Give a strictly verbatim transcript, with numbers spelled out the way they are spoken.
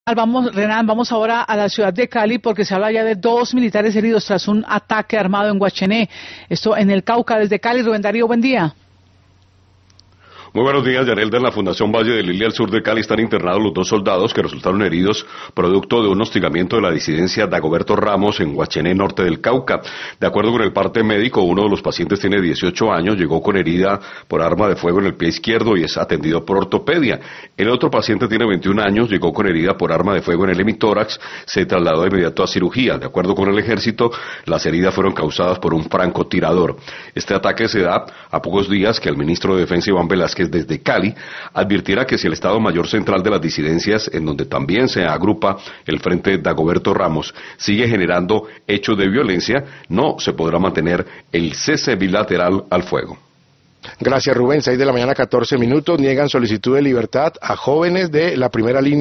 Vamos, Renan, vamos ahora a la ciudad de Cali porque se habla ya de dos militares heridos tras un ataque armado en Guachené. Esto en el Cauca. Desde Cali, Rubén Darío, buen día. Muy buenos días, Yanelda. En la Fundación Valle de Lilia, al sur de Cali, están internados los dos soldados que resultaron heridos producto de un hostigamiento de la disidencia Dagoberto Ramos en Guachené, norte del Cauca. De acuerdo con el parte médico, uno de los pacientes tiene dieciocho años, llegó con herida por arma de fuego en el pie izquierdo y es atendido por ortopedia. El otro paciente tiene veintiún años, llegó con herida por arma de fuego en el hemitórax, se trasladó de inmediato a cirugía. De acuerdo con el ejército, las heridas fueron causadas por un francotirador. Este ataque se da a pocos días que el ministro de Defensa, Iván Velázquez, desde Cali, advirtiera que si el Estado Mayor Central de las Disidencias, en donde también se agrupa el Frente Dagoberto Ramos, sigue generando hechos de violencia, no se podrá mantener el cese bilateral al fuego. Gracias, Rubén. seis de la mañana, catorce minutos. Niegan solicitud de libertad a jóvenes de la primera línea